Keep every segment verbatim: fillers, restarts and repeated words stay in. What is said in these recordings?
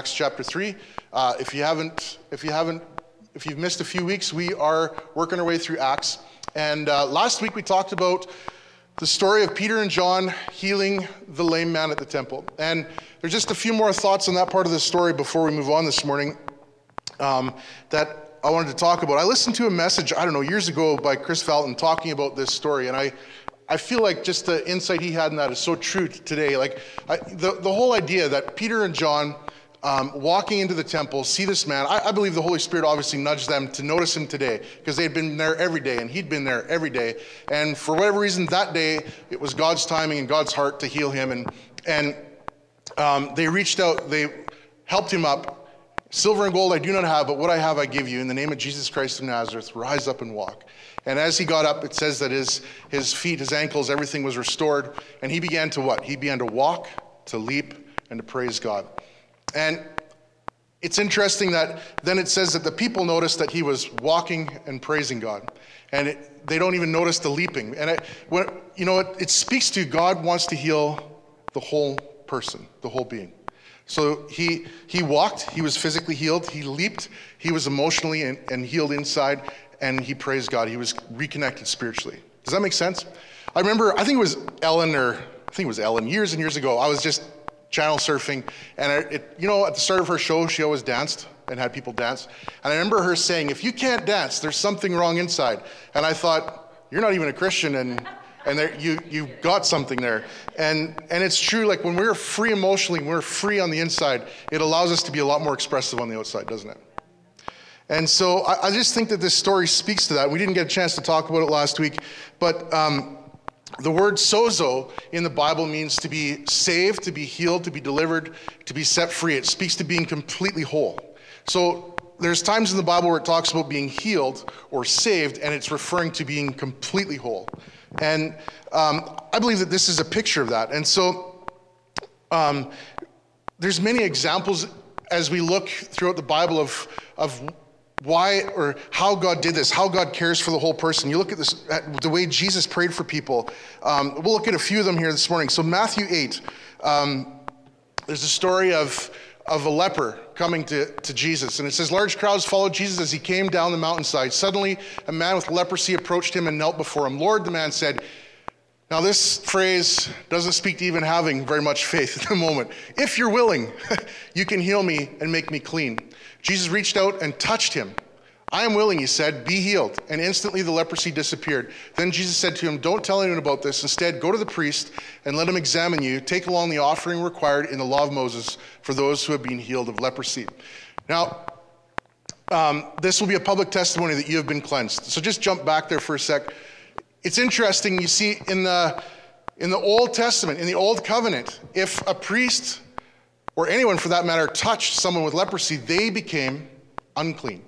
Acts chapter three. Uh, if you haven't, if you haven't, if you've missed a few weeks, we are working our way through Acts. And uh, last week we talked about the story of Peter and John healing the lame man at the temple. And there's just a few more thoughts on that part of the story before we move on this morning um, that I wanted to talk about. I listened to a message, I don't know, years ago by Chris Felton talking about this story, and I I feel like just the insight he had in that is so true today. Like I, the, the whole idea that Peter and John um, walking into the temple, see this man, I, I believe the Holy Spirit obviously nudged them to notice him today because they had been there every day and he'd been there every day. And for whatever reason that day, it was God's timing and God's heart to heal him. And, and um, they reached out, they helped him up. Silver and gold I do not have, but what I have I give you. In the name of Jesus Christ of Nazareth, rise up and walk. And as he got up, it says that his, his feet, his ankles, everything was restored. And he began to what? He began to walk, to leap, and to praise God. And it's interesting that then it says that the people noticed that he was walking and praising God. And it, they don't even notice the leaping. And it, when, you know, it, it speaks to God wants to heal the whole person, the whole being. So he he walked, he was physically healed, he leaped, he was emotionally and, and healed inside, and he praised God. He was reconnected spiritually. Does that make sense? I remember, I think it was Ellen, or I think it was Ellen, years and years ago, I was just channel surfing, and I, it, you know, at the start of her show, she always danced and had people dance. And I remember her saying, if you can't dance, there's something wrong inside. And I thought, you're not even a Christian, and and there, you you got something there. And and it's true, like when we're free emotionally, when we're free on the inside, it allows us to be a lot more expressive on the outside, doesn't it? And so I, I just think that this story speaks to that. We didn't get a chance to talk about it last week, but um, the word sozo in the Bible means to be saved, to be healed, to be delivered, to be set free. It speaks to being completely whole. So there's times in the Bible where it talks about being healed or saved, and it's referring to being completely whole. And um, I believe that this is a picture of that. And so um, there's many examples as we look throughout the Bible of of why or how God did this, how God cares for the whole person. You look at this, at the way Jesus prayed for people. Um, we'll look at a few of them here this morning. So Matthew eight, um, there's a story of of a leper coming to, to Jesus. And it says, large crowds followed Jesus as he came down the mountainside. Suddenly, a man with leprosy approached him and knelt before him. Lord, the man said, now this phrase doesn't speak to even having very much faith at the moment. If you're willing, you can heal me and make me clean. Jesus reached out and touched him. I am willing, he said, be healed. And instantly the leprosy disappeared. Then Jesus said to him, don't tell anyone about this. Instead, go to the priest and let him examine you. Take along the offering required in the law of Moses for those who have been healed of leprosy. Now, um, this will be a public testimony that you have been cleansed. So just jump back there for a sec. It's interesting, you see, in the in the Old Testament, in the Old Covenant, if a priest, or anyone for that matter, touched someone with leprosy, they became unclean.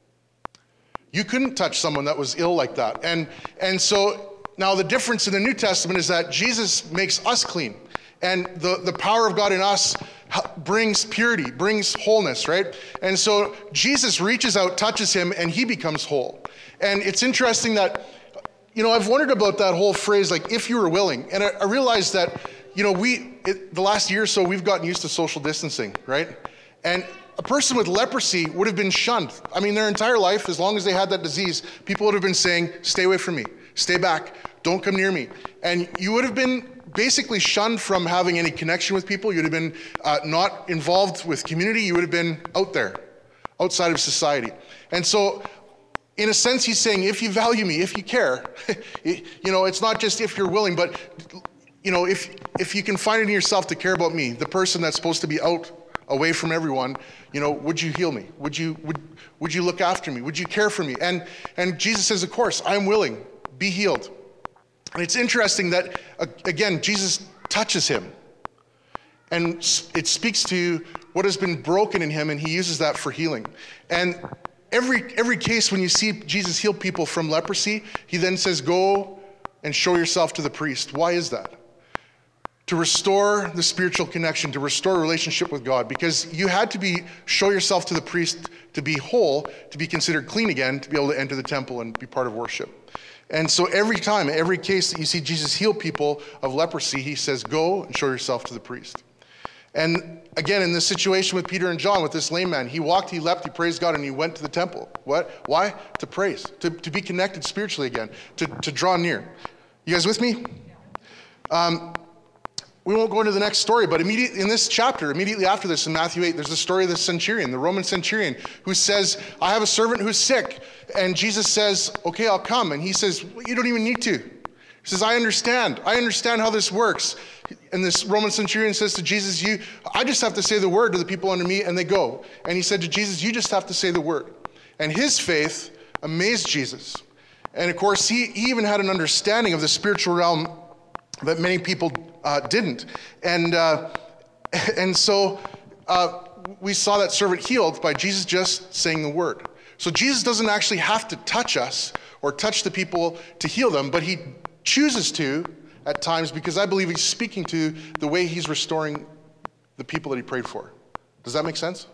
You couldn't touch someone that was ill like that. And and so now the difference in the New Testament is that Jesus makes us clean. And the, the power of God in us brings purity, brings wholeness, right? And so Jesus reaches out, touches him, and he becomes whole. And it's interesting that, you know, I've wondered about that whole phrase, like, if you were willing. And I, I realized that, you know, we, it, the last year or so, we've gotten used to social distancing, right? And a person with leprosy would have been shunned. I mean, their entire life, as long as they had that disease, people would have been saying, stay away from me, stay back, don't come near me. And you would have been basically shunned from having any connection with people. You'd have been uh, not involved with community. You would have been out there, outside of society. And so, in a sense, he's saying, if you value me, if you care, you know, it's not just if you're willing, but, you know, if if you can find it in yourself to care about me, the person that's supposed to be out, away from everyone, you know, would you heal me? Would you would would you look after me? Would you care for me? And and Jesus says, of course, I'm willing. Be healed. And it's interesting that, uh, again, Jesus touches him. And it speaks to what has been broken in him, and he uses that for healing. And every every case when you see Jesus heal people from leprosy, he then says, go and show yourself to the priest. Why is that? To restore the spiritual connection, to restore a relationship with God, because you had to be show yourself to the priest to be whole, to be considered clean again, to be able to enter the temple and be part of worship. And so every time, every case that you see Jesus heal people of leprosy, he says, go and show yourself to the priest. And again, in this situation with Peter and John, with this lame man, he walked, he leapt, he praised God, and he went to the temple. What? Why? To praise, to, to be connected spiritually again, to, to draw near. You guys with me? Um, we won't go into the next story, but immediately in this chapter, immediately after this, in Matthew eight, there's the story of the centurion, the Roman centurion, who says, I have a servant who's sick. And Jesus says, okay, I'll come. And he says, well, you don't even need to. He says, I understand. I understand how this works. And this Roman centurion says to Jesus, "You, I just have to say the word to the people under me," and they go. And he said to Jesus, you just have to say the word. And his faith amazed Jesus. And of course, he, he even had an understanding of the spiritual realm that many people uh, didn't. And, uh, and so uh, we saw that servant healed by Jesus just saying the word. So Jesus doesn't actually have to touch us or touch the people to heal them, but he chooses to at times because I believe he's speaking to the way he's restoring the people that he prayed for. Does that make sense?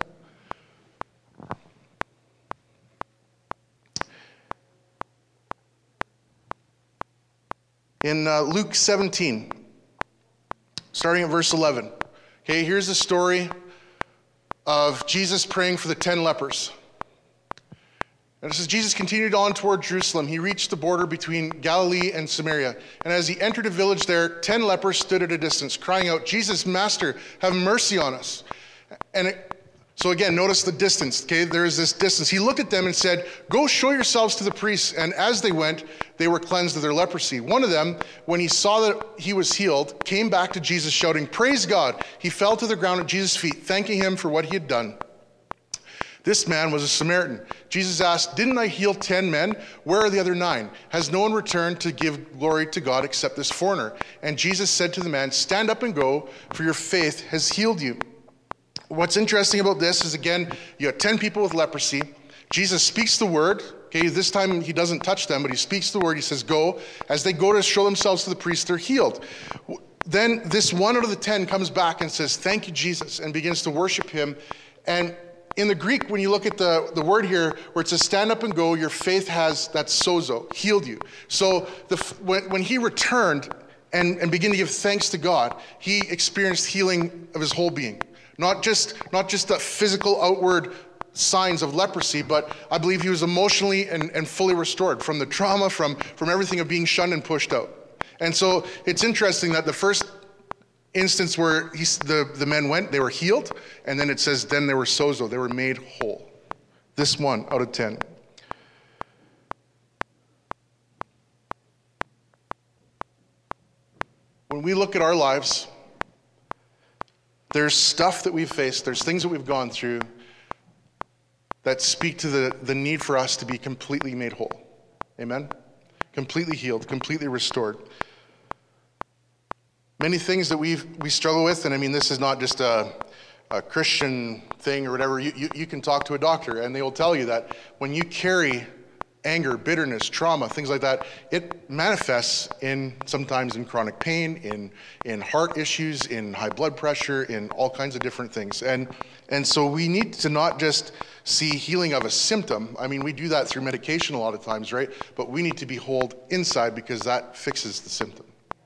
In uh, Luke seventeen, starting at verse eleven, okay, here's the story of Jesus praying for the ten lepers. And it says, Jesus continued on toward Jerusalem. He reached the border between Galilee and Samaria. And as he entered a village there, ten lepers stood at a distance, crying out, Jesus, Master, have mercy on us. And it, so again, notice the distance, okay? There is this distance. He looked at them and said, go show yourselves to the priests. And as they went, they were cleansed of their leprosy. One of them, when he saw that he was healed, came back to Jesus shouting, praise God. He fell to the ground at Jesus' feet, thanking him for what he had done. This man was a Samaritan. Jesus asked, didn't I heal ten men? Where are the other nine? Has no one returned to give glory to God except this foreigner? And Jesus said to the man, stand up and go, for your faith has healed you. What's interesting about this is, again, you have ten people with leprosy. Jesus speaks the word. Okay, this time he doesn't touch them, but he speaks the word. He says, go. As they go to show themselves to the priest, they're healed. Then this one out of the ten comes back and says, thank you, Jesus, and begins to worship him. And in the Greek, when you look at the, the word here, where it says stand up and go, your faith has, that's sozo, healed you. So the, when, when he returned and, and began to give thanks to God, he experienced healing of his whole being. Not just, not just the physical outward signs of leprosy, but I believe he was emotionally and, and fully restored from the trauma, from, from everything of being shunned and pushed out. And so it's interesting that the first instance where he, the, the men went, they were healed, and then it says, then they were sozo, they were made whole. This one out of ten. When we look at our lives, there's stuff that we've faced, there's things that we've gone through that speak to the, the need for us to be completely made whole. Amen? Completely healed, completely restored. Many things that we we struggle with, and I mean, this is not just a, a Christian thing or whatever. You, you, you can talk to a doctor, and they will tell you that when you carry anger, bitterness, trauma, things like that, it manifests in sometimes in chronic pain, in in heart issues, in high blood pressure, in all kinds of different things. And and so we need to not just see healing of a symptom. I mean, we do that through medication a lot of times, right? But we need to be whole inside because that fixes the symptom.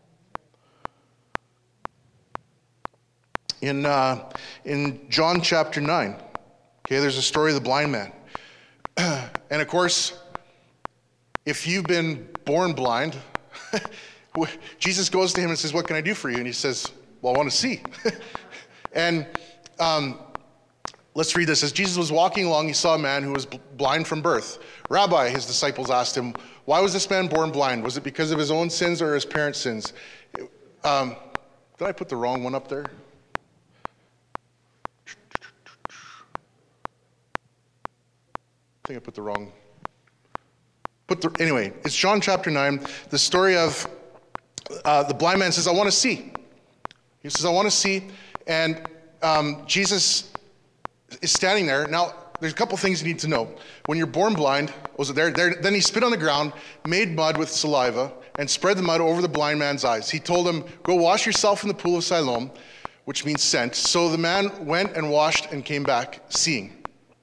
In uh, in John chapter nine, okay, there's a story of the blind man. And of course, if you've been born blind, Jesus goes to him and says, what can I do for you? And he says, well, I want to see. And um, let's read this. As Jesus was walking along, he saw a man who was blind from birth. Rabbi, his disciples asked him, why was this man born blind? Was it because of his own sins or his parents' sins? Um, did I put the wrong one up there? I think I put the wrong. Put the, anyway, it's John chapter nine, the story of uh, the blind man says, I want to see. He says, I want to see. And um, Jesus is standing there. Now, there's a couple things you need to know. When you're born blind, was it there? there? Then he spit on the ground, made mud with saliva, and spread the mud over the blind man's eyes. He told him, go wash yourself in the pool of Siloam, which means sent. So the man went and washed and came back seeing.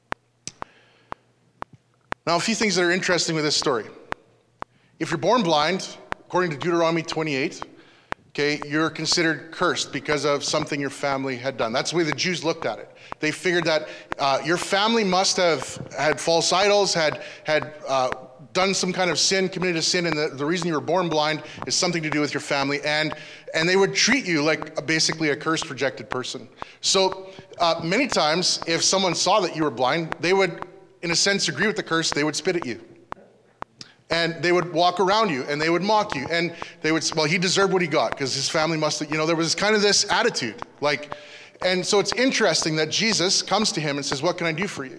Now, a few things that are interesting with this story. If you're born blind, according to Deuteronomy twenty-eight, okay, you're considered cursed because of something your family had done. That's the way the Jews looked at it. They figured that uh, your family must have had false idols, had had uh, done some kind of sin, committed a sin, and the, the reason you were born blind is something to do with your family, and and they would treat you like a, basically a cursed, rejected person. So uh, many times, if someone saw that you were blind, they would, in a sense, agree with the curse. They would spit at you. And they would walk around you, and they would mock you. And they would say, well, he deserved what he got, because his family must have, you know, there was kind of this attitude. Like, and so it's interesting that Jesus comes to him and says, what can I do for you?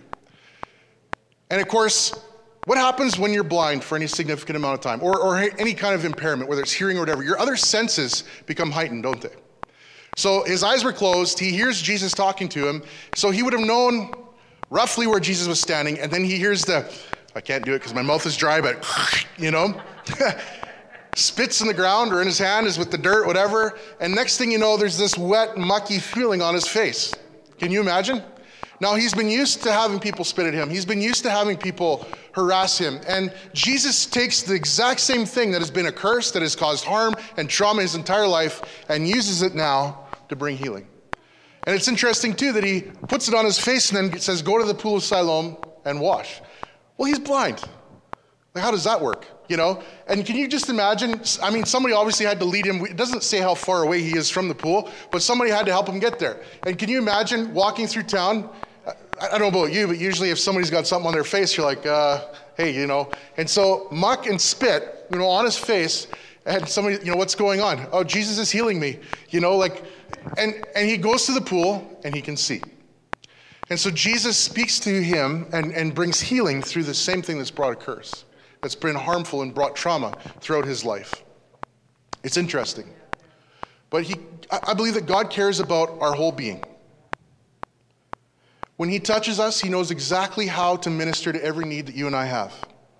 And of course, what happens when you're blind for any significant amount of time, or, or any kind of impairment, whether it's hearing or whatever? Your other senses become heightened, don't they? So his eyes were closed. He hears Jesus talking to him. So he would have known roughly where Jesus was standing, and then he hears the, I can't do it because my mouth is dry, but, you know, spits in the ground, or in his hand is with the dirt, whatever. And next thing you know, there's this wet, mucky feeling on his face. Can you imagine? Now, he's been used to having people spit at him. He's been used to having people harass him. And Jesus takes the exact same thing that has been a curse, that has caused harm and trauma his entire life, and uses it now to bring healing. And it's interesting, too, that he puts it on his face and then says, go to the pool of Siloam and wash. Well, he's blind. Like, how does that work? You know? And can you just imagine? I mean, somebody obviously had to lead him. It doesn't say how far away he is from the pool, but somebody had to help him get there. And can you imagine walking through town? I don't know about you, but usually if somebody's got something on their face, you're like, uh, hey, you know. And so muck and spit, you know, on his face, and somebody, you know, what's going on? Oh, Jesus is healing me. You know, like, and, and he goes to the pool and he can see. And so Jesus speaks to him and, and brings healing through the same thing that's brought a curse, that's been harmful and brought trauma throughout his life. It's interesting. But he, I believe that God cares about our whole being. When he touches us, he knows exactly how to minister to every need that you and I have.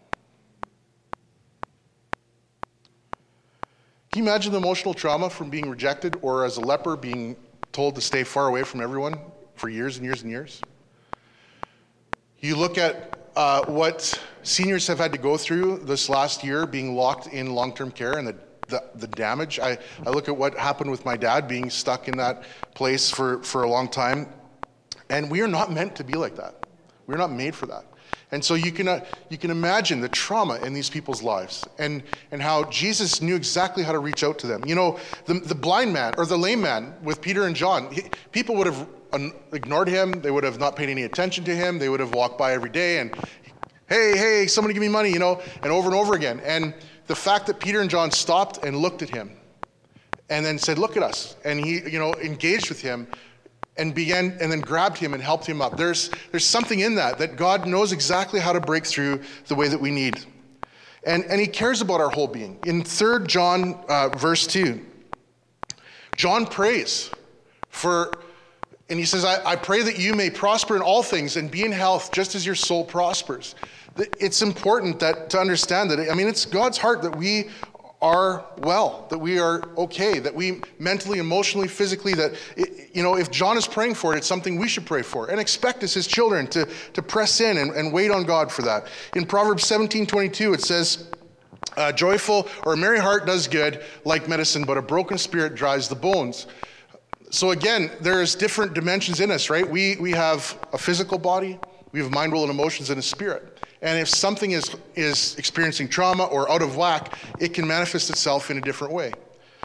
Can you imagine the emotional trauma from being rejected, or as a leper being told to stay far away from everyone for years and years and years? You look at uh, what seniors have had to go through this last year, being locked in long-term care, and the, the, the damage. I, I look at what happened with my dad being stuck in that place for, for a long time. And we are not meant to be like that. We're not made for that. And so you can uh, you can imagine the trauma in these people's lives, and, and how Jesus knew exactly how to reach out to them. You know, the, the blind man, or the lame man with Peter and John, he, people would have ignored him. They would have not paid any attention to him. They would have walked by every day and, hey, hey, somebody give me money, you know, and over and over again. And the fact that Peter and John stopped and looked at him and then said, look at us, and he, you know, engaged with him, and began, and then grabbed him and helped him up. There's, there's something in that, that God knows exactly how to break through the way that we need. And, and he cares about our whole being. In Third John uh, verse two, John prays for, and he says, I, I pray that you may prosper in all things and be in health just as your soul prospers. It's important that to understand that, I mean, it's God's heart that we are well, that we are okay, that we mentally, emotionally, physically, that, it, you know, if John is praying for it, it's something we should pray for and expect as his children to, to press in and, and wait on God for that. In Proverbs seventeen twenty-two, it says, uh, joyful or a merry heart does good like medicine, but a broken spirit dries the bones. So again, there's different dimensions in us, right? We, we have a physical body, we have mind, will, and emotions, and a spirit. And if something is, is experiencing trauma or out of whack, it can manifest itself in a different way.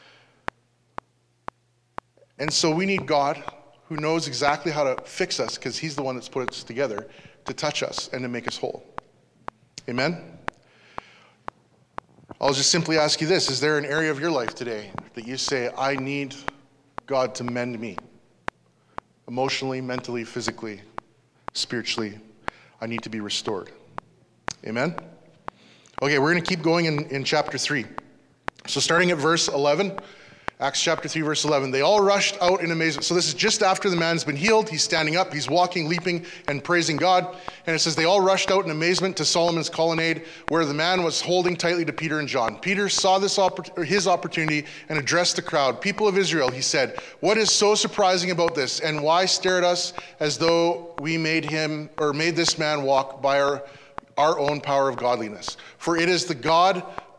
And so we need God, who knows exactly how to fix us, because he's the one that's put us together, to touch us and to make us whole. Amen? I'll just simply ask you this. Is there an area of your life today that you say, I need God to mend me? Emotionally, mentally, physically, spiritually, I need to be restored. Amen? Okay, we're going to keep going in, in chapter three. So starting at verse eleven, Acts chapter three, verse eleven, they all rushed out in amazement. So this is just after the man's been healed. He's standing up, he's walking, leaping, and praising God. And it says they all rushed out in amazement to Solomon's colonnade, where the man was holding tightly to Peter and John. Peter saw this oppor- his opportunity and addressed the crowd. People of Israel, he said, what is so surprising about this? And why stare at us as though we made him, or made this man walk by our, our own power of godliness? For it is the God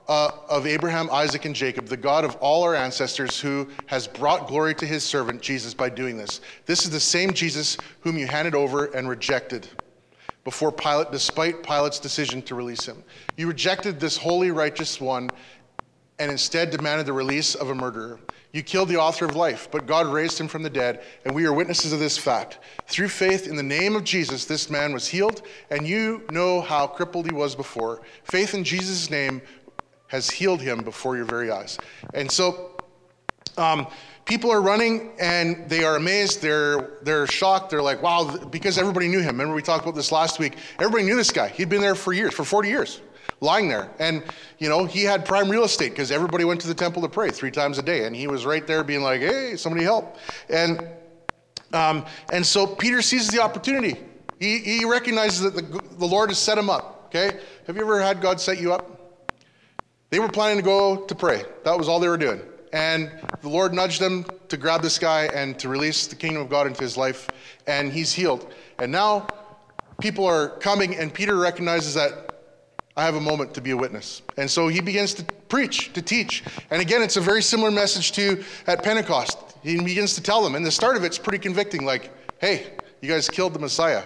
uh, of Abraham, Isaac, and Jacob, the God of all our ancestors, who has brought glory to his servant Jesus by doing this. This is the same Jesus whom you handed over and rejected before Pilate, despite Pilate's decision to release him. You rejected this holy, righteous one and instead demanded the release of a murderer. You killed the author of life, but God raised him from the dead, and we are witnesses of this fact. Through faith in the name of Jesus, this man was healed, and you know how crippled he was before. Faith in Jesus' name has healed him before your very eyes. And so um, people are running, and they are amazed. They're they're shocked. They're like, wow, because everybody knew him. Remember we talked about this last week. Everybody knew this guy. He'd been there for years, for forty years. Lying there. And, you know, he had prime real estate because everybody went to the temple to pray three times a day. And he was right there being like, hey, somebody help. And um, and so Peter seizes the opportunity. He, he recognizes that the, the Lord has set him up, okay? Have you ever had God set you up? They were planning to go to pray. That was all they were doing. And the Lord nudged them to grab this guy and to release the kingdom of God into his life. And he's healed. And now people are coming, and Peter recognizes that I have a moment to be a witness. And so he begins to preach, to teach. And again, it's a very similar message to at Pentecost. He begins to tell them. And the start of it's pretty convicting, like, hey, you guys killed the Messiah.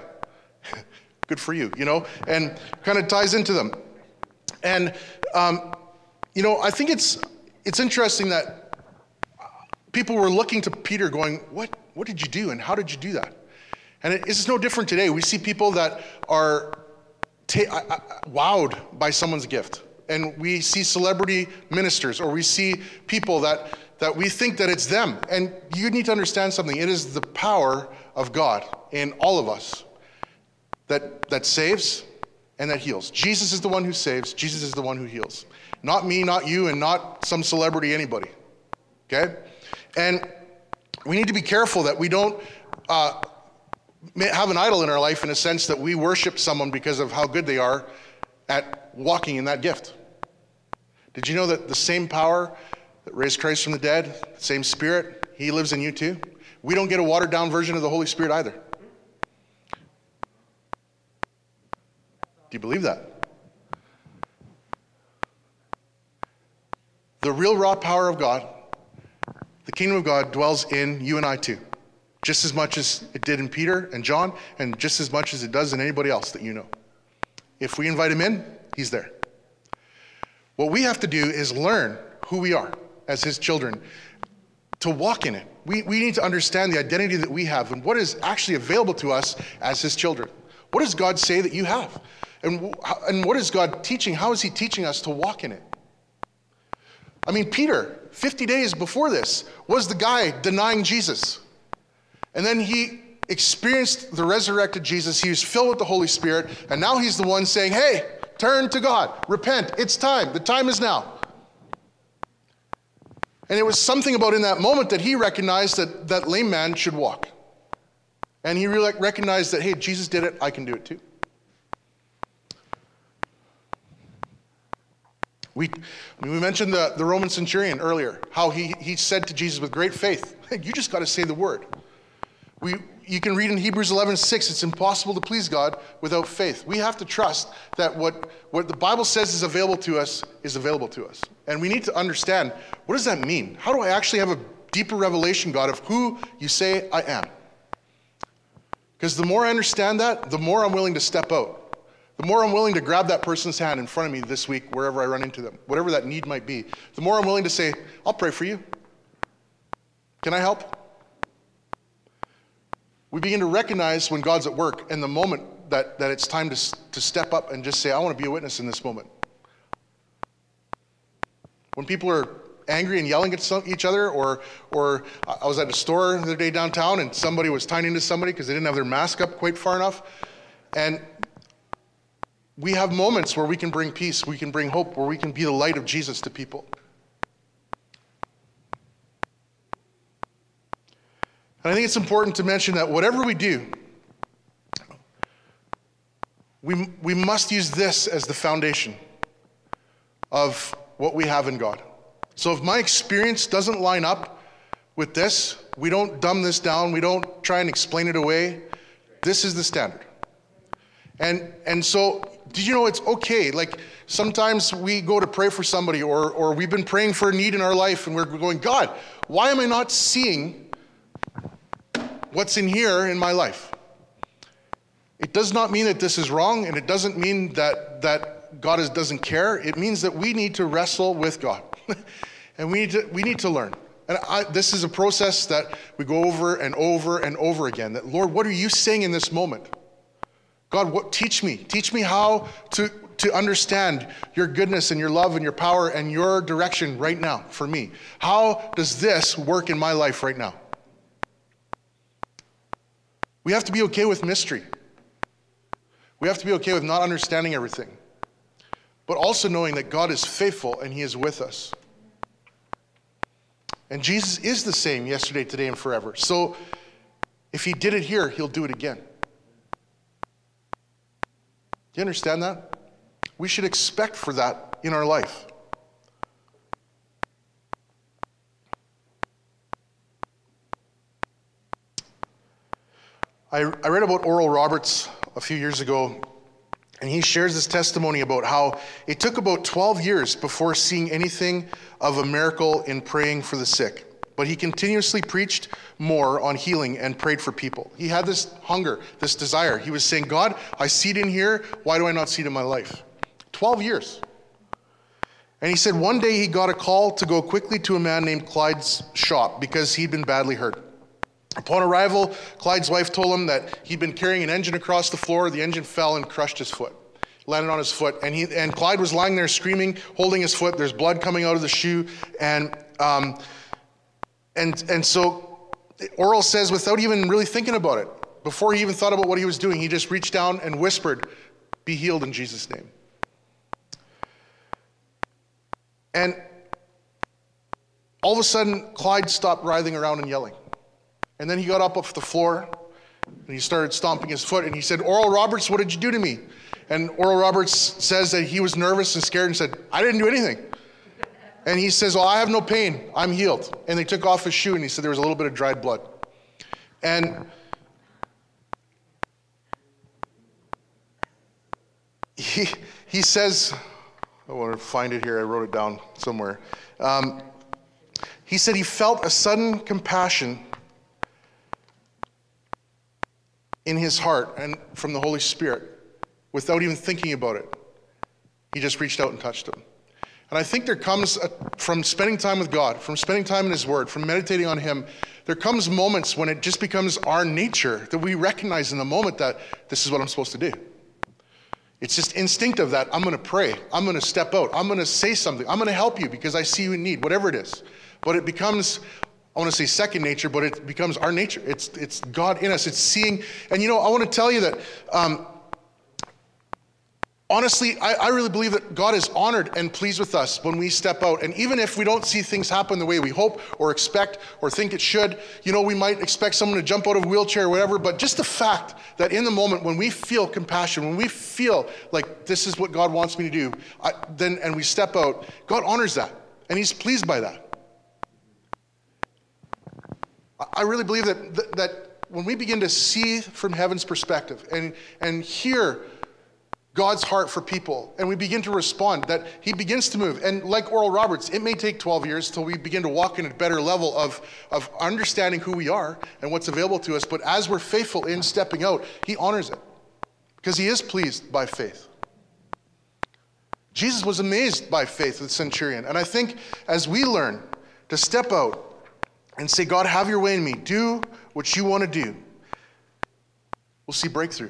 Good for you, you know? And kind of ties into them. And, um, you know, I think it's it's interesting that people were looking to Peter going, what, what did you do and how did you do that? And it, it's no different today. We see people that are Ta- I, I, wowed by someone's gift. And we see celebrity ministers, or we see people that, that we think that it's them. And you need to understand something. It is the power of God in all of us that, that saves and that heals. Jesus is the one who saves. Jesus is the one who heals. Not me, not you, and not some celebrity, anybody. Okay? And we need to be careful that we don't uh, have an idol in our life in a sense that we worship someone because of how good they are at walking in that gift. Did you know that the same power that raised Christ from the dead, the same Spirit, he lives in you too? We don't get a watered down version of the Holy Spirit either. Do you believe that? The real raw power of God, the kingdom of God, dwells in you and I too. Just as much as it did in Peter and John, and just as much as it does in anybody else that you know. If we invite him in, he's there. What we have to do is learn who we are as his children, to walk in it. We, we need to understand the identity that we have and what is actually available to us as his children. What does God say that you have? And, and what is God teaching? How is he teaching us to walk in it? I mean, Peter, fifty days before this, was the guy denying Jesus. And then he experienced the resurrected Jesus. He was filled with the Holy Spirit. And now he's the one saying, hey, turn to God. Repent. It's time. The time is now. And it was something about in that moment that he recognized that that lame man should walk. And he really recognized that, hey, Jesus did it. I can do it too. We, we mentioned the, the Roman centurion earlier, how he, he said to Jesus with great faith, hey, you just got to say the word. We, you can read in Hebrews eleven six, it's impossible to please God without faith. We have to trust that what, what the Bible says is available to us is available to us. And we need to understand, what does that mean? How do I actually have a deeper revelation, God, of who you say I am? Because the more I understand that, the more I'm willing to step out. The more I'm willing to grab that person's hand in front of me this week, wherever I run into them, whatever that need might be. The more I'm willing to say, I'll pray for you. Can I help? We begin to recognize when God's at work and the moment that, that it's time to, to step up and just say, I want to be a witness in this moment. When people are angry and yelling at some, each other, or or I was at a store the other day downtown and somebody was tying into somebody because they didn't have their mask up quite far enough. And we have moments where we can bring peace, we can bring hope, where we can be the light of Jesus to people. And I think it's important to mention that whatever we do, we, we must use this as the foundation of what we have in God. So if my experience doesn't line up with this, we don't dumb this down, we don't try and explain it away. This is the standard. And and so, did you know it's okay? Like, sometimes we go to pray for somebody, or or we've been praying for a need in our life, and we're going, God, why am I not seeing what's in here in my life? It does not mean that this is wrong, and it doesn't mean that that God is, doesn't care. It means that we need to wrestle with God, and we need to we need to learn. And I, this is a process that we go over and over and over again. That, Lord, what are you saying in this moment? God, what, teach me. Teach me how to, to understand your goodness and your love and your power and your direction right now for me. How does this work in my life right now? We have to be okay with mystery. We have to be okay with not understanding everything, but also knowing that God is faithful and he is with us. And Jesus is the same yesterday, today, and forever. So if he did it here, he'll do it again. Do you understand that? We should expect for that in our life. I, I read about Oral Roberts a few years ago, and he shares this testimony about how it took about twelve years before seeing anything of a miracle in praying for the sick. But he continuously preached more on healing and prayed for people. He had this hunger, this desire. He was saying, God, I see it in here. Why do I not see it in my life? twelve years. And he said one day he got a call to go quickly to a man named Clyde's shop because he'd been badly hurt. Upon arrival, Clyde's wife told him that he'd been carrying an engine across the floor. The engine fell and crushed his foot, landed on his foot. And he and Clyde was lying there screaming, holding his foot. There's blood coming out of the shoe. And um, and and so Oral says, without even really thinking about it, before he even thought about what he was doing, he just reached down and whispered, be healed in Jesus' name. And all of a sudden, Clyde stopped writhing around and yelling. And then he got up off the floor, and he started stomping his foot, and he said, Oral Roberts, what did you do to me? And Oral Roberts says that he was nervous and scared and said, I didn't do anything. And he says, well, I have no pain. I'm healed. And they took off his shoe, and he said there was a little bit of dried blood. And he, he says, I want to find it here. I wrote it down somewhere. Um, he said he felt a sudden compassion in his heart and from the Holy Spirit without even thinking about it. He just reached out and touched him. And I think there comes, a, from spending time with God, from spending time in his word, from meditating on him, there comes moments when it just becomes our nature that we recognize in the moment that this is what I'm supposed to do. It's just instinctive that I'm going to pray. I'm going to step out. I'm going to say something. I'm going to help you because I see you in need, whatever it is. But it becomes, I want to say second nature, but it becomes our nature. It's it's God in us. It's seeing. And you know, I want to tell you that, um, honestly, I, I really believe that God is honored and pleased with us when we step out. And even if we don't see things happen the way we hope or expect or think it should, you know, we might expect someone to jump out of a wheelchair or whatever, but just the fact that in the moment when we feel compassion, when we feel like this is what God wants me to do, I, then and we step out, God honors that. And he's pleased by that. I really believe that, that that when we begin to see from heaven's perspective and, and hear God's heart for people, and we begin to respond, that he begins to move. And like Oral Roberts, it may take twelve years till we begin to walk in a better level of, of understanding who we are and what's available to us. But as we're faithful in stepping out, he honors it because he is pleased by faith. Jesus was amazed by faith with the centurion. And I think as we learn to step out and say, God, have your way in me. Do what you want to do. We'll see breakthrough.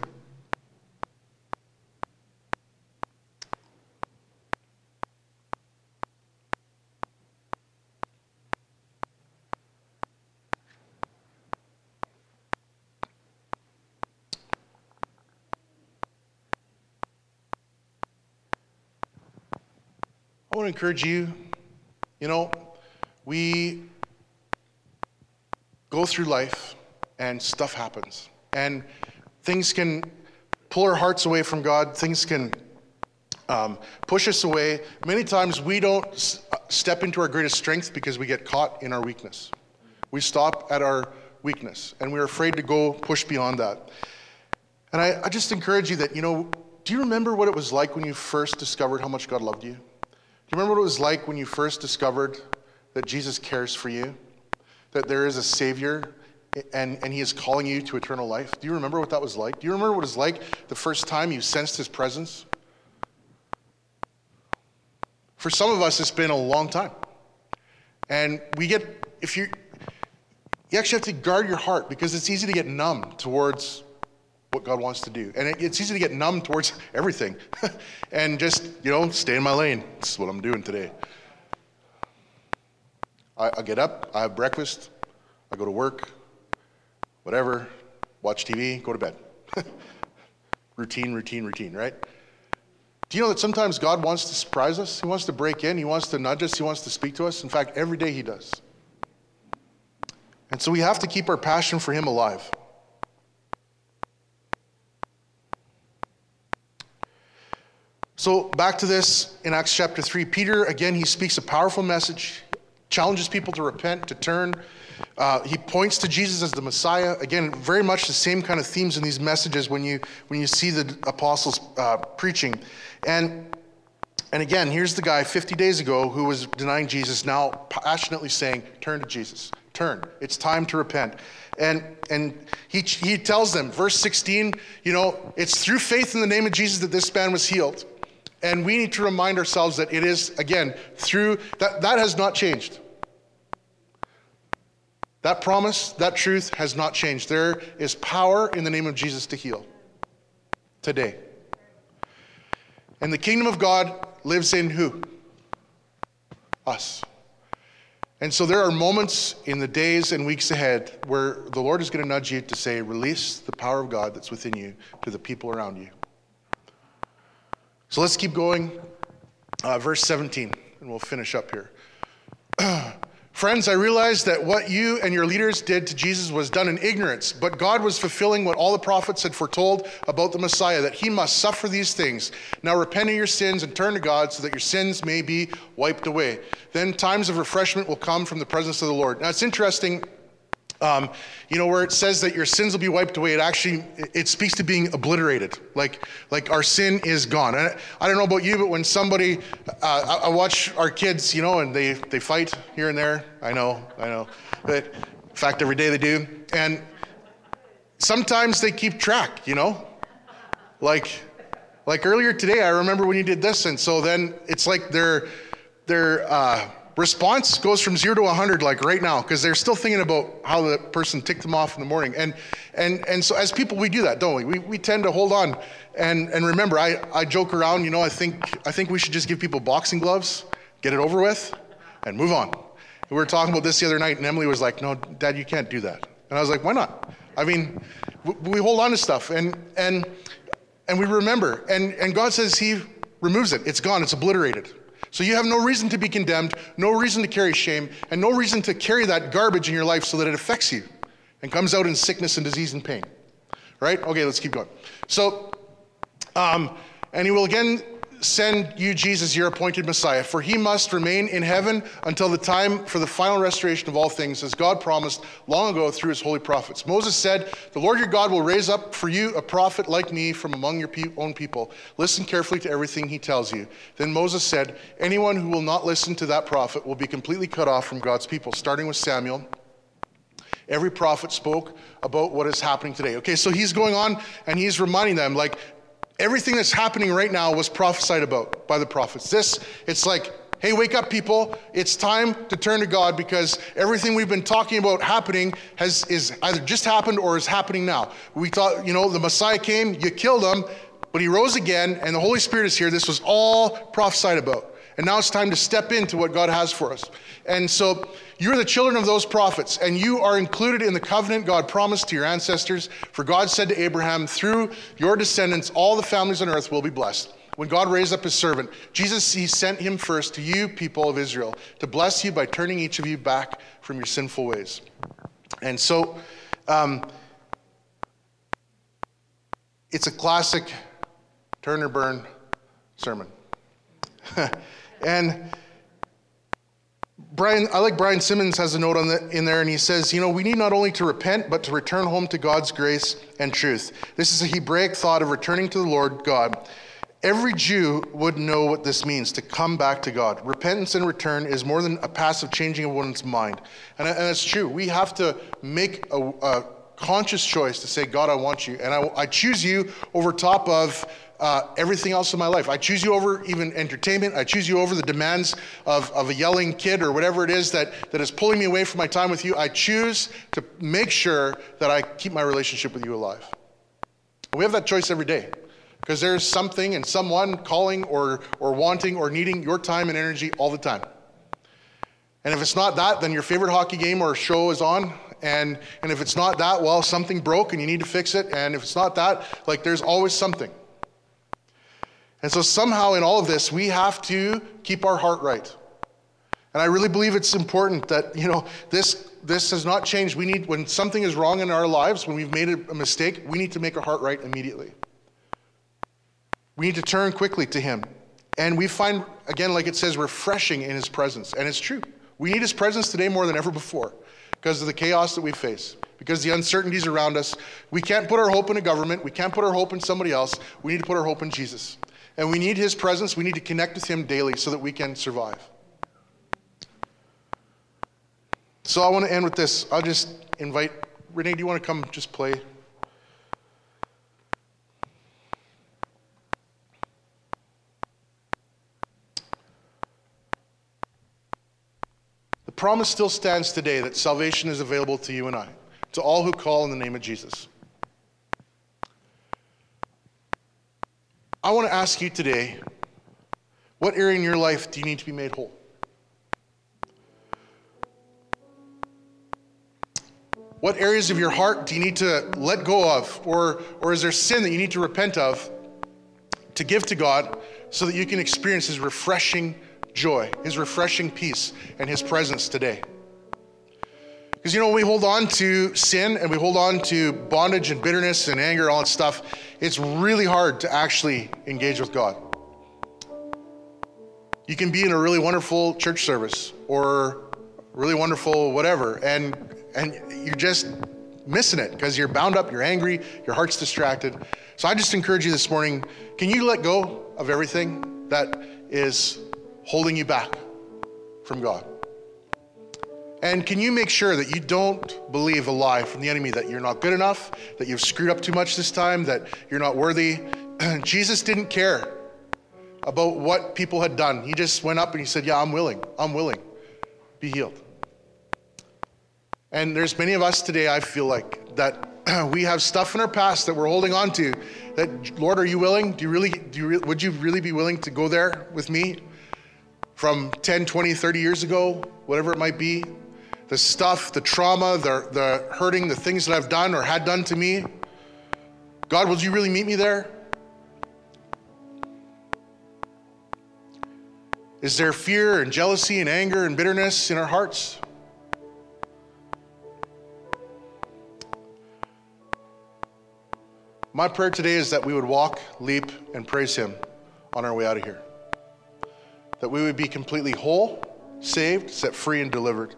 I want to encourage you, you know, we go through life and stuff happens. And things can pull our hearts away from God. Things can um, push us away. Many times we don't s- step into our greatest strength because we get caught in our weakness. We stop at our weakness and we're afraid to go push beyond that. And I, I just encourage you that, you know, do you remember what it was like when you first discovered how much God loved you? Do you remember what it was like when you first discovered that Jesus cares for you? That there is a Savior and, and He is calling you to eternal life? Do you remember what that was like? Do you remember what it was like the first time you sensed His presence? For some of us, it's been a long time. And we get, if you, you actually have to guard your heart because it's easy to get numb towards what God wants to do. And it, it's easy to get numb towards everything and just, you know, stay in my lane. This is what I'm doing today. I, I get up, I have breakfast, I go to work, whatever, watch T V, go to bed. routine, routine, routine, right? Do you know that sometimes God wants to surprise us? He wants to break in, He wants to nudge us, He wants to speak to us. In fact, every day He does. And so we have to keep our passion for Him alive. So back to this in Acts chapter three, Peter, again, he speaks a powerful message, challenges people to repent, to turn. Uh, he points to Jesus as the Messiah. Again, very much the same kind of themes in these messages when you when you see the apostles uh, preaching. And and again, here's the guy fifty days ago who was denying Jesus, now passionately saying, turn to Jesus. Turn. It's time to repent. And and he he tells them, verse sixteen, you know, it's through faith in the name of Jesus that this man was healed. And we need to remind ourselves that it is, again, through, that, that has not changed. That promise, that truth has not changed. There is power in the name of Jesus to heal today. And the kingdom of God lives in who? Us. And so there are moments in the days and weeks ahead where the Lord is going to nudge you to say, release the power of God that's within you to the people around you. So let's keep going. Uh, verse seventeen, and we'll finish up here. Friends, I realize that what you and your leaders did to Jesus was done in ignorance, but God was fulfilling what all the prophets had foretold about the Messiah, that He must suffer these things. Now repent of your sins and turn to God so that your sins may be wiped away. Then times of refreshment will come from the presence of the Lord. Now it's interesting, um, you know, where it says that your sins will be wiped away, it actually, it speaks to being obliterated. Like, like our sin is gone. And I don't know about you, but when somebody, uh, I, I watch our kids, you know, and they, they fight here and there. I know, I know. But in fact, every day they do. And sometimes they keep track, you know? Like, like earlier today, I remember when you did this. And so then it's like their, their, uh, response goes from zero to one hundred like right now because they're still thinking about how the person ticked them off in the morning. And and and so as people, we do that, don't we? We we tend to hold on. And and remember, I, I joke around, you know, I think I think we should just give people boxing gloves, get it over with, and move on. And we were talking about this the other night, and Emily was like, no, Dad, you can't do that. And I was like, why not? I mean, we, we hold on to stuff, and and and we remember. And, and God says He removes it. It's gone. It's obliterated. So you have no reason to be condemned, no reason to carry shame, and no reason to carry that garbage in your life so that it affects you and comes out in sickness and disease and pain. Right? Okay, let's keep going. So, um, and He will again send you Jesus, your appointed Messiah, for He must remain in heaven until the time for the final restoration of all things, as God promised long ago through His holy prophets. Moses said, the Lord your God will raise up for you a prophet like me from among your pe- own people. Listen carefully to everything he tells you. Then Moses said, anyone who will not listen to that prophet will be completely cut off from God's people, starting with Samuel. Every prophet spoke about what is happening today. Okay, so he's going on and he's reminding them, like, everything that's happening right now was prophesied about by the prophets. This, it's like, hey, wake up, people. It's time to turn to God because everything we've been talking about happening has is either just happened or is happening now. We thought, you know, the Messiah came, you killed him, but he rose again, and the Holy Spirit is here. This was all prophesied about. And now it's time to step into what God has for us. And so you're the children of those prophets, and you are included in the covenant God promised to your ancestors. For God said to Abraham, through your descendants, all the families on earth will be blessed. When God raised up His servant, Jesus, He sent Him first to you, people of Israel, to bless you by turning each of you back from your sinful ways. And so um, it's a classic turn or burn sermon. And Brian, I like Brian Simmons has a note on the, in there, and he says, you know, we need not only to repent, but to return home to God's grace and truth. This is a Hebraic thought of returning to the Lord God. Every Jew would know what this means, to come back to God. Repentance and return is more than a passive changing of one's mind. And, and it's true. We have to make a, a conscious choice to say, God, I want you. And I, I choose you over top of Uh, everything else in my life. I choose you over even entertainment. I choose you over the demands of, of a yelling kid or whatever it is that, that is pulling me away from my time with you. I choose to make sure that I keep my relationship with you alive. We have that choice every day because there's something and someone calling or, or wanting or needing your time and energy all the time. And if it's not that, then your favorite hockey game or show is on. And, and if it's not that, well, something broke and you need to fix it. And if it's not that, like there's always something. And so somehow in all of this, we have to keep our heart right. And I really believe it's important that, you know, this this has not changed. We need, when something is wrong in our lives, when we've made a mistake, we need to make our heart right immediately. We need to turn quickly to him. And we find, again, like it says, refreshing in his presence. And it's true. We need his presence today more than ever before because of the chaos that we face, because the uncertainties around us. We can't put our hope in a government. We can't put our hope in somebody else. We need to put our hope in Jesus. And we need his presence. We need to connect with him daily so that we can survive. So I want to end with this. I'll just invite, Renee, do you want to come just play? The promise still stands today that salvation is available to you and I, to all who call in the name of Jesus. I want to ask you today, what area in your life do you need to be made whole? What areas of your heart do you need to let go of? Or, or is there sin that you need to repent of to give to God so that you can experience his refreshing joy, his refreshing peace, and his presence today? Because, you know, when we hold on to sin and we hold on to bondage and bitterness and anger and all that stuff, it's really hard to actually engage with God. You can be in a really wonderful church service or really wonderful whatever, and and you're just missing it because you're bound up, you're angry, your heart's distracted. So I just encourage you this morning, can you let go of everything that is holding you back from God? And can you make sure that you don't believe a lie from the enemy that you're not good enough, that you've screwed up too much this time, that you're not worthy? Jesus didn't care about what people had done. He just went up and he said, yeah, I'm willing. I'm willing. Be healed. And there's many of us today, I feel like, that we have stuff in our past that we're holding on to. That, Lord, are you willing? Do you really, do you, would you really be willing to go there with me from ten, twenty, thirty years ago, whatever it might be? The stuff, the trauma, the, the hurting, the things that I've done or had done to me. God, would you really meet me there? Is there fear and jealousy and anger and bitterness in our hearts? My prayer today is that we would walk, leap, and praise him on our way out of here. That we would be completely whole, saved, set free, and delivered.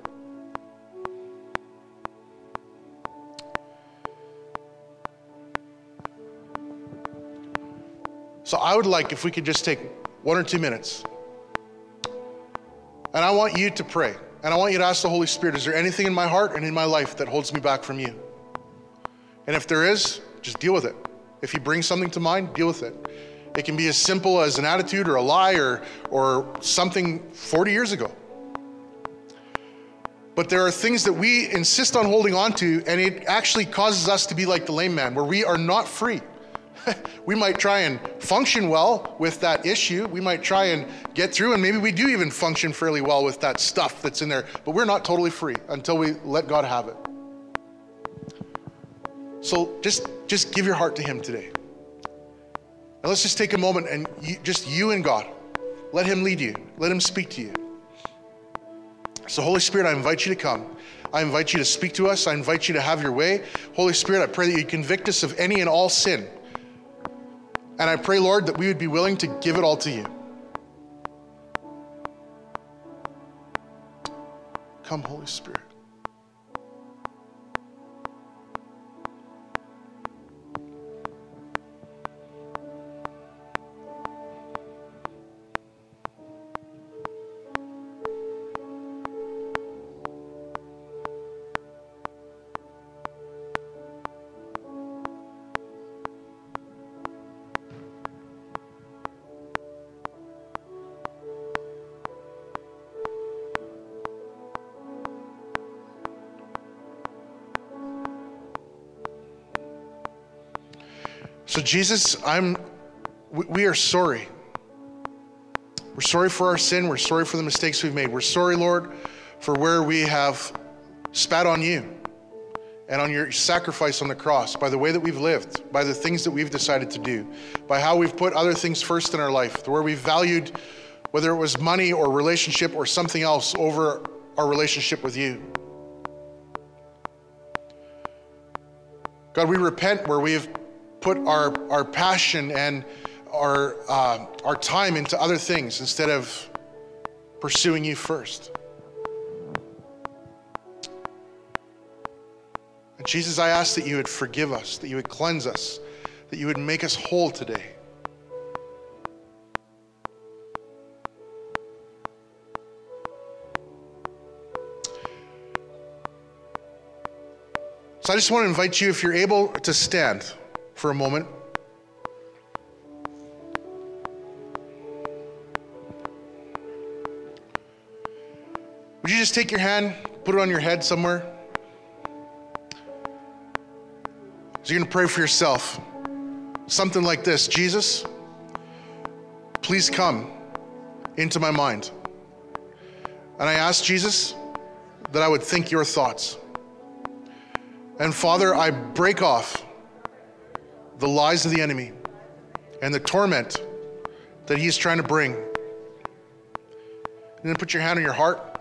So I would like if we could just take one or two minutes. And I want you to pray. And I want you to ask the Holy Spirit, is there anything in my heart and in my life that holds me back from you? And if there is, just deal with it. If he brings something to mind, deal with it. It can be as simple as an attitude or a lie or, or something forty years ago. But there are things that we insist on holding on to, and it actually causes us to be like the lame man, where we are not free. We might try and function well with that issue. We might try and get through, and maybe we do even function fairly well with that stuff that's in there, but we're not totally free until we let God have it. So just, just give your heart to him today. And let's just take a moment and you, just you and God. Let him lead you. Let him speak to you. So Holy Spirit, I invite you to come. I invite you to speak to us. I invite you to have your way. Holy Spirit, I pray that you convict us of any and all sin. And I pray, Lord, that we would be willing to give it all to you. Come, Holy Spirit. So Jesus, I'm, we, we are sorry. We're sorry for our sin. We're sorry for the mistakes we've made. We're sorry, Lord, for where we have spat on you and on your sacrifice on the cross, by the way that we've lived, by the things that we've decided to do, by how we've put other things first in our life, where we've valued, whether it was money or relationship or something else, over our relationship with you. God, we repent where we have put our, our passion and our, uh, our time into other things instead of pursuing you first. And Jesus, I ask that you would forgive us, that you would cleanse us, that you would make us whole today. So I just want to invite you, if you're able, to stand for a moment. Would you just take your hand, put it on your head somewhere? So you're going to pray for yourself. Something like this: Jesus, please come into my mind. And I ask, Jesus, that I would think your thoughts. And Father, I break off the lies of the enemy and the torment that he's trying to bring. And then put your hand on your heart.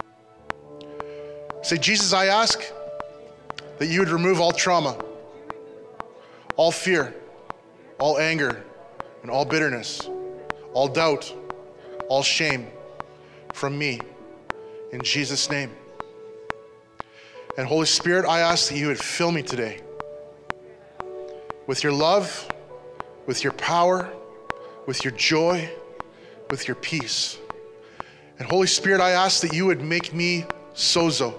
Say, Jesus, I ask that you would remove all trauma, all fear, all anger, and all bitterness, all doubt, all shame from me, in Jesus' name. And Holy Spirit, I ask that you would fill me today with your love, with your power, with your joy, with your peace. And Holy Spirit, I ask that you would make me sozo,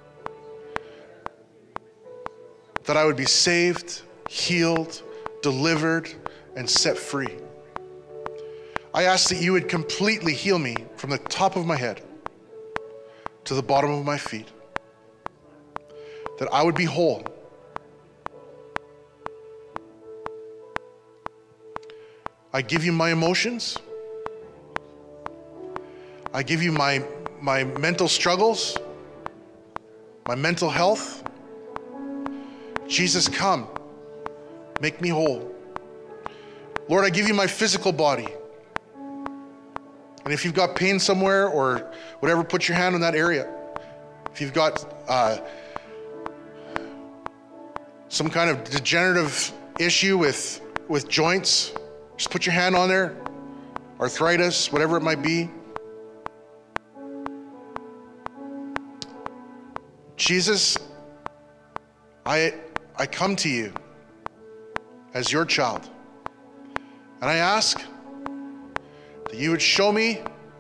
that I would be saved, healed, delivered, and set free. I ask that you would completely heal me from the top of my head to the bottom of my feet, that I would be whole. I give you my emotions. I give you my, my mental struggles, my mental health. Jesus, come, make me whole. Lord, I give you my physical body. And if you've got pain somewhere or whatever, put your hand on that area. If you've got uh, some kind of degenerative issue with, with joints, just put your hand on there. Arthritis, whatever it might be. Jesus, I, I come to you as your child. And I ask that you would show me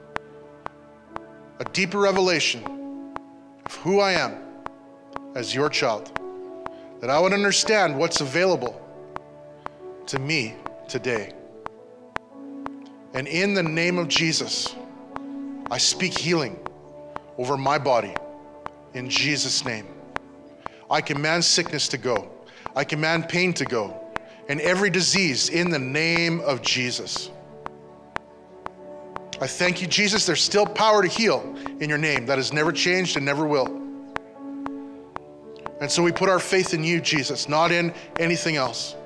a deeper revelation of who I am as your child. That I would understand what's available to me today. And in the name of Jesus, I speak healing over my body in Jesus' name. I command sickness to go. I command pain to go. And every disease in the name of Jesus. I thank you, Jesus. There's still power to heal in your name. That has never changed and never will. And so we put our faith in you, Jesus, not in anything else.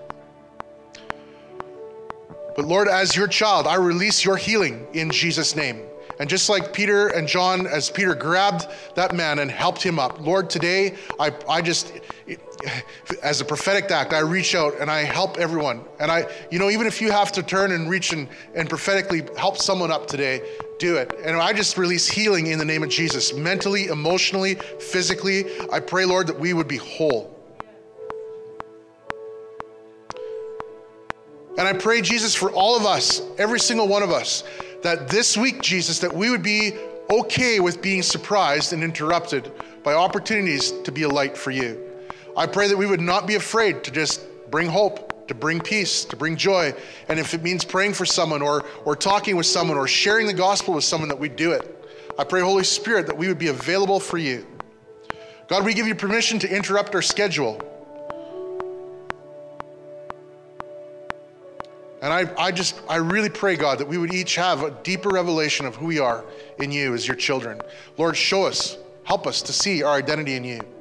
But Lord, as your child, I release your healing in Jesus' name. And just like Peter and John, as Peter grabbed that man and helped him up, Lord, today, I, I just, as a prophetic act, I reach out and I help everyone. And I, you know, even if you have to turn and reach and, and prophetically help someone up today, do it. And I just release healing in the name of Jesus, mentally, emotionally, physically. I pray, Lord, that we would be whole. And I pray, Jesus, for all of us, every single one of us, that this week, Jesus, that we would be okay with being surprised and interrupted by opportunities to be a light for you. I pray that we would not be afraid to just bring hope, to bring peace, to bring joy. And if it means praying for someone or, or talking with someone or sharing the gospel with someone, that we do it. I pray, Holy Spirit, that we would be available for you. God, we give you permission to interrupt our schedule. And I, I just, I really pray, God, that we would each have a deeper revelation of who we are in you as your children. Lord, show us, help us to see our identity in you.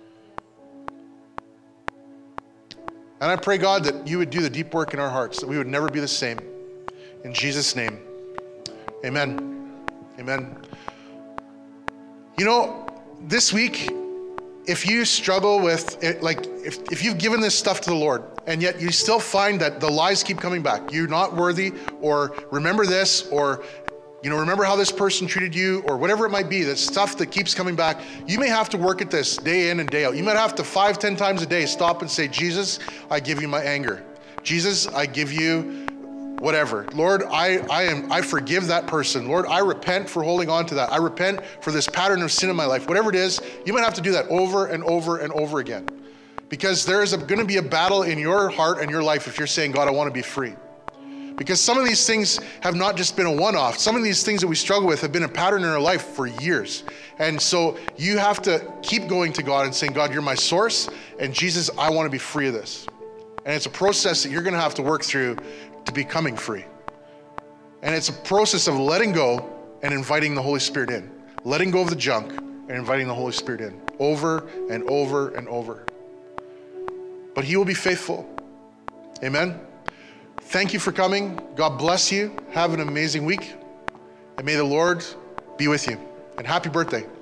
And I pray, God, that you would do the deep work in our hearts, that we would never be the same. In Jesus' name, amen. Amen. You know, this week, if you struggle with it, like if, if you've given this stuff to the Lord and yet you still find that the lies keep coming back, you're not worthy, or remember this, or you know, remember how this person treated you, or whatever it might be, that stuff that keeps coming back, you may have to work at this day in and day out. You might have to five, ten times a day stop and say, Jesus, I give you my anger. Jesus, I give you whatever. Lord, I, I am I forgive that person. Lord, I repent for holding on to that. I repent for this pattern of sin in my life. Whatever it is, you might have to do that over and over and over again. Because there is going to be a battle in your heart and your life if you're saying, God, I want to be free. Because some of these things have not just been a one-off. Some of these things that we struggle with have been a pattern in our life for years. And so you have to keep going to God and saying, God, you're my source, and Jesus, I want to be free of this. And it's a process that you're going to have to work through to becoming free. And it's a process of letting go and inviting the Holy Spirit in. Letting go of the junk and inviting the Holy Spirit in over and over and over. But he will be faithful. Amen. Thank you for coming. God bless you. Have an amazing week. And may the Lord be with you. And happy birthday.